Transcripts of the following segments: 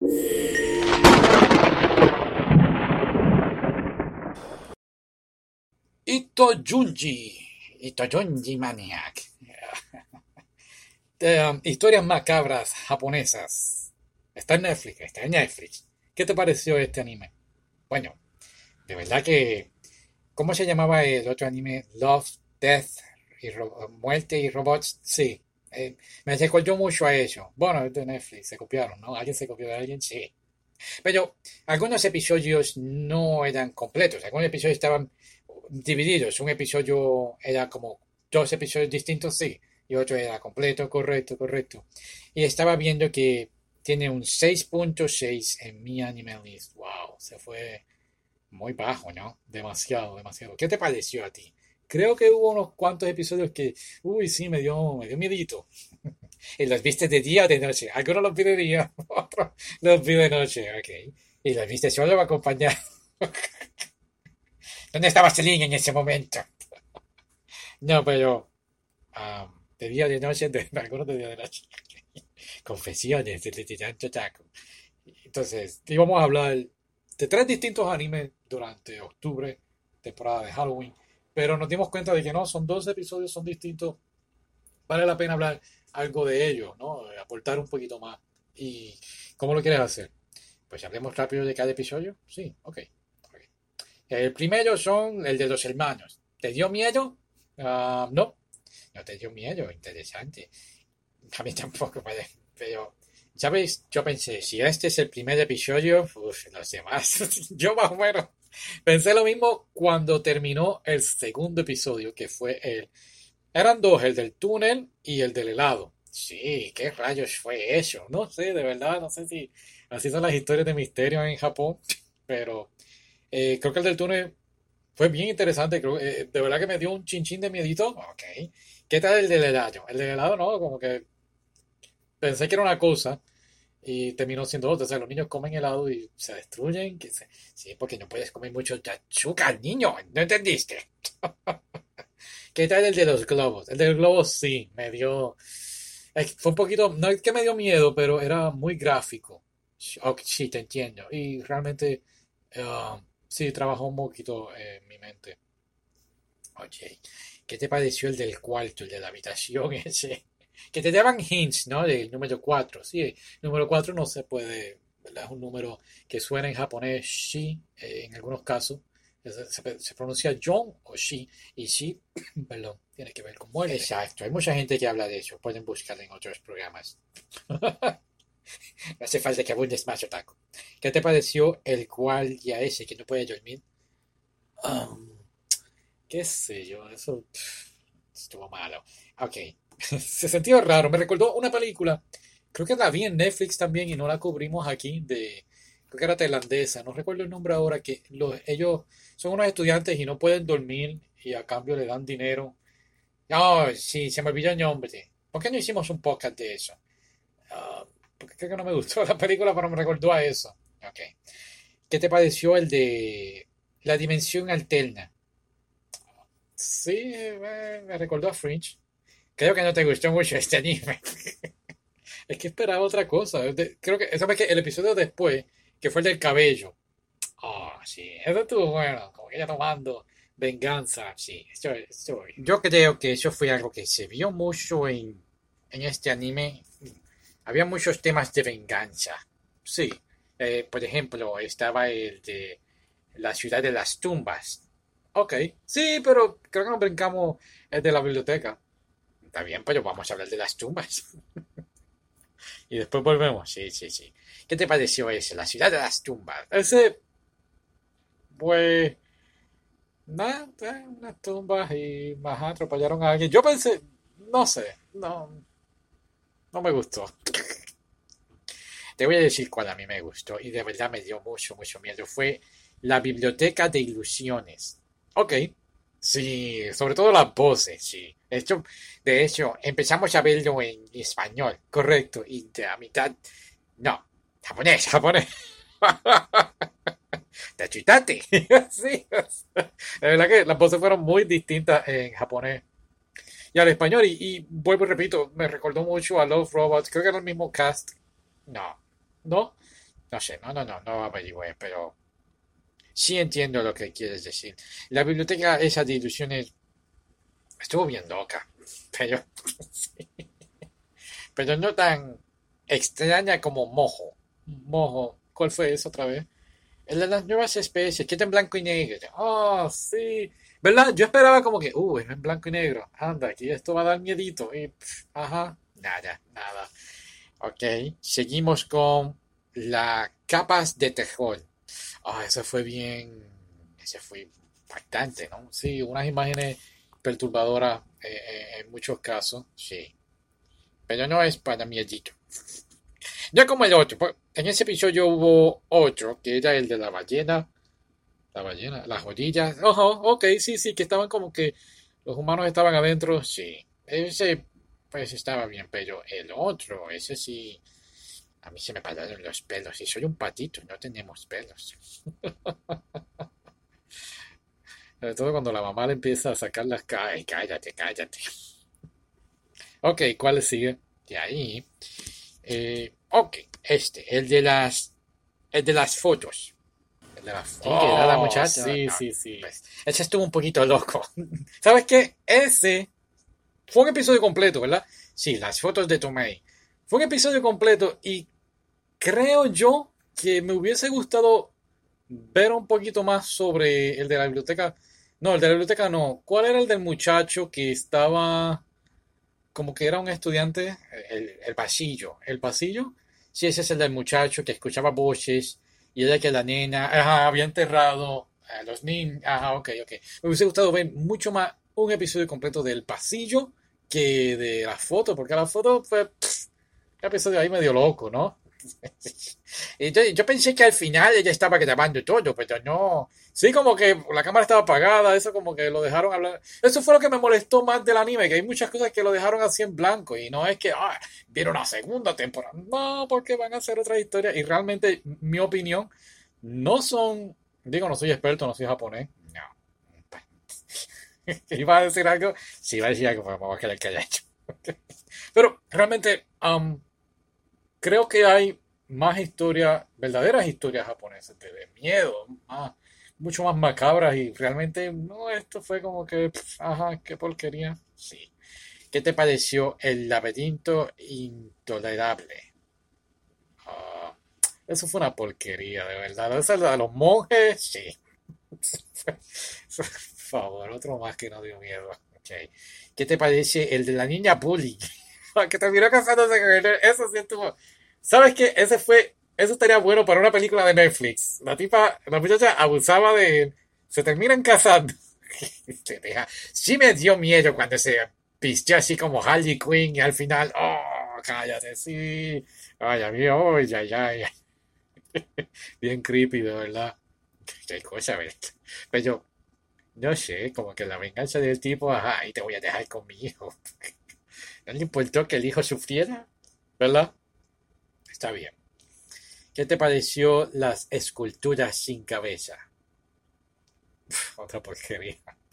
Ito Junji Maniac. Historias macabras japonesas. Está en Netflix. ¿Qué te pareció este anime? Bueno, de verdad que... ¿Cómo se llamaba el otro anime? Love, Death Muerte y Robots. Sí. Me recordó mucho a eso. Bueno, es de Netflix, se copiaron, ¿no? ¿Alguien se copió de alguien? Sí. Pero algunos episodios no eran completos. Algunos episodios estaban divididos. Un episodio era como dos episodios distintos, sí. Y otro era completo, correcto, correcto. Y estaba viendo que tiene un 6.6 en mi anime list. Wow, se fue muy bajo, ¿no? Demasiado, demasiado. ¿Qué te pareció a ti? Creo que hubo unos cuantos episodios que, uy, sí, me dio miedito. ¿Y los viste de día o de noche? Algunos los vi de día, otros los vi de noche, ok. ¿Y los viste solo o acompañado? ¿Dónde estaba Celine en ese momento? No, pero de día o de noche, algunos de día o de noche. Confesiones del litigante Taco. Entonces, íbamos a hablar de tres distintos animes durante octubre, temporada de Halloween, pero nos dimos cuenta de que no, son dos episodios, son distintos. Vale la pena hablar algo de ellos, ¿no? Aportar un poquito más. ¿Y cómo lo quieres hacer? Pues hablemos rápido de cada episodio. Sí, ok. Ok. El primero son el de los hermanos. ¿Te dio miedo? No, no te dio miedo. Interesante. A mí tampoco, vale. Pero, ¿sabes? Yo pensé, si este es el primer episodio, uf, los demás. Yo más o menos pensé lo mismo cuando terminó el segundo episodio, que fue el... Eran dos, el del túnel y el del helado. Sí, ¿qué rayos fue eso? No sé, de verdad, no sé si así son las historias de misterio en Japón, pero creo que el del túnel fue bien interesante. Creo, de verdad que me dio un chinchín de miedito. Ok. ¿Qué tal el del helado? El del helado, no, como que pensé que era una cosa y terminó siendo otra. O sea, los niños comen helado y se destruyen. Sí, porque no puedes comer mucho azúcar, niño. ¿No entendiste? ¿Qué tal el de los globos? El de los globos sí, me dio... fue un poquito, no es que me dio miedo, pero era muy gráfico. Sí, ok, sí, te entiendo. Y realmente, sí, trabajó un poquito en mi mente. Oye, ¿qué te pareció el del cuarto, el de la habitación ese? Que te daban hints, ¿no? Del número 4. Sí, el número 4 no se puede, ¿verdad? Es un número que suena en japonés shi, en algunos casos. Se pronuncia John o shi. Y shi, perdón, tiene que ver con muerte. Exacto, hay mucha gente que habla de eso. Pueden buscarlo en otros programas. No hace falta que abundes más, Otaku. ¿Qué te pareció el cual ya ese que no puede dormir? Um, qué sé yo, eso estuvo malo. Ok, se sintió raro, me recordó una película, creo que la vi en Netflix también y no la cubrimos aquí, creo que era tailandesa, no recuerdo el nombre ahora, que ellos son unos estudiantes y no pueden dormir y a cambio le dan dinero. No, sí, se me olvidó el nombre. ¿Por qué no hicimos un podcast de eso? Porque creo que no me gustó la película, pero me recordó a eso. Ok. ¿Qué te pareció el de la dimensión alterna? Sí, me recordó a Fringe. Creo que no te gustó mucho este anime. Es que esperaba otra cosa. Creo que, ¿sabes qué? El episodio después, que fue el del cabello. Ah, sí, eso estuvo bueno. Como que ella tomando venganza. Sí, yo creo que eso fue algo que se vio mucho en este anime. Había muchos temas de venganza. Sí. Por ejemplo, estaba el de la ciudad de las tumbas. Ok, sí, pero creo que nos brincamos el de la biblioteca. Está bien, pero vamos a hablar de las tumbas. Y después volvemos. Sí, sí, sí. ¿Qué te pareció ese? La ciudad de las tumbas. Ese, pues, nada, unas tumbas y más atropellaron a alguien. Yo pensé, no sé, no me gustó. Te voy a decir cuál a mí me gustó y de verdad me dio mucho, mucho miedo. Fue la biblioteca de ilusiones. Ok, sí, sobre todo las voces, sí. De hecho, empezamos a verlo en español, correcto, y de a mitad, no, japonés, japonés. Te achitaste. Sí, la verdad que las voces fueron muy distintas en japonés y al español. Y vuelvo y repito, me recordó mucho a Love Robots. Creo que era el mismo cast. No, no. No sé, no averigüé, pero sí entiendo lo que quieres decir. La biblioteca esa de ilusiones estuvo bien loca, pero, pero no tan extraña como Mojo. Mojo, ¿cuál fue eso otra vez? El de las nuevas especies, que está en blanco y negro. Oh, sí. ¿Verdad? Yo esperaba como que, es en blanco y negro. Anda, aquí esto va a dar miedito. Y, ajá, nada. Ok, seguimos con las capas de terror. Eso fue bien, ese fue impactante, ¿no? Sí, unas imágenes perturbadoras en muchos casos, sí. Pero no es para miedito. No como el otro. En ese episodio hubo otro, que era el de la ballena, las rodillas. Ojo, ok, sí, que estaban como que los humanos estaban adentro, sí. Ese, pues estaba bien, pero el otro, ese sí, a mí se me pararon los pelos. Y soy un patito, no tenemos pelos. Sobre todo cuando la mamá le empieza a sacar las caras. Cállate. Ok, ¿cuál sigue? De ahí. Ok, el de las fotos. Sí, que era la muchacha. Sí, No, sí, sí. pues, ese estuvo un poquito loco. ¿Sabes qué? Ese fue un episodio completo, ¿verdad? Sí, las fotos de Tomei. Fue un episodio completo y creo yo que me hubiese gustado ver un poquito más sobre el de la biblioteca. No, el de la biblioteca no. ¿Cuál era el del muchacho que estaba como que era un estudiante? El pasillo. ¿El pasillo? Sí, ese es el del muchacho que escuchaba voces y era que la nena había enterrado a los niños. Ajá, ok. Me hubiese gustado ver mucho más un episodio completo del pasillo que de la foto, porque la foto fue un episodio ahí medio loco, ¿no? Y yo pensé que al final ella estaba grabando todo, pero no. Sí, como que la cámara estaba apagada, eso como que lo dejaron hablar. Eso fue lo que me molestó más del anime, que hay muchas cosas que lo dejaron así en blanco y no es que, viene una segunda temporada. No, porque van a hacer otra historia. Y realmente, mi opinión, no son, digo, no soy experto, no soy japonés. No. ¿Iba a decir algo? Sí, iba a decir algo, pero me voy a quedar callado. Pero realmente, creo que hay más historias, verdaderas historias japonesas de miedo, mucho más macabras y realmente no, esto fue como que, ajá, qué porquería. Sí. ¿Qué te pareció el laberinto intolerable? Ah, eso fue una porquería, de verdad. Eso de los monjes, sí. Por favor, otro más que no dio miedo. Okay. ¿Qué te parece el de la niña bully? Que terminó casándose con él. Eso sí estuvo. ¿Sabes qué? Eso estaría bueno para una película de Netflix. La muchacha abusaba de él. Se terminan casando. Sí me dio miedo cuando se vistió así como Harley Quinn y al final, cállate, sí. Ay, a mí, ay. Bien creepy, de verdad. Qué cosa, ¿verdad? Pero, no sé, como que la venganza del tipo, ajá, y te voy a dejar con mi hijo. ¿No le importó que el hijo sufriera? ¿Verdad? Está bien. ¿Qué te pareció las esculturas sin cabeza? Otra porquería.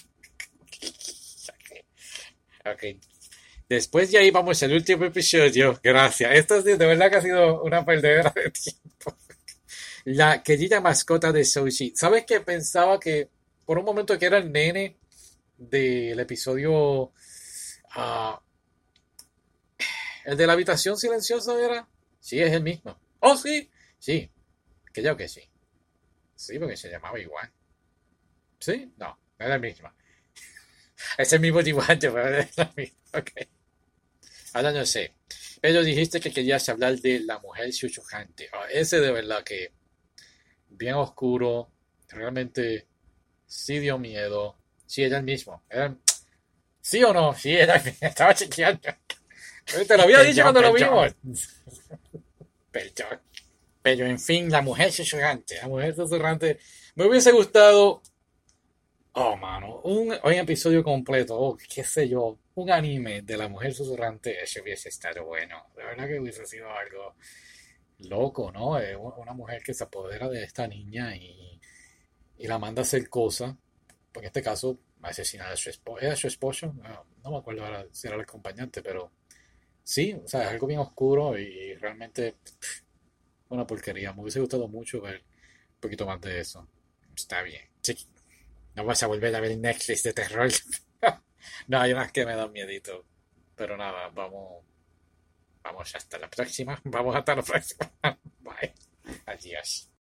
Ok. Después de ahí vamos al último episodio. Gracias. Esto de verdad que ha sido una perdedera de tiempo. La querida mascota de Soshi. ¿Sabes qué? Pensaba que por un momento que era el nene del episodio. ah, ¿El de la habitación silenciosa era? Sí, es el mismo. Oh, sí. Sí, creo que sí. Sí, porque se llamaba igual. ¿Sí? No era el mismo. Es el mismo dibujante, pero no es la misma. Ok. Ahora no sé. Pero dijiste que querías hablar de la mujer susurrante. Ese de verdad que bien oscuro. Realmente sí dio miedo. Sí, era el mismo. ¿Sí o no? Sí, era el mismo. Estaba chequeando. Te lo había dicho cuando lo vimos. Perdón. Pero en fin, la mujer susurrante. La mujer susurrante. Me hubiese gustado. Oh, mano. Un episodio completo. Qué sé yo. Un anime de la mujer susurrante. Ese hubiese estado bueno. De verdad que hubiese sido algo loco, ¿no? Una mujer que se apodera de esta niña y la manda a hacer cosas. En este caso, asesinar a su esposo. ¿Era su esposo? No me acuerdo ahora si era el acompañante, pero sí, o sea, es algo bien oscuro y realmente. una porquería. Me hubiese gustado mucho ver un poquito más de eso. Está bien. Sí, no vas a volver a ver Netflix de terror. No, hay unas que me dan miedito. Pero nada, vamos hasta la próxima. Vamos hasta la próxima. Bye. Adiós.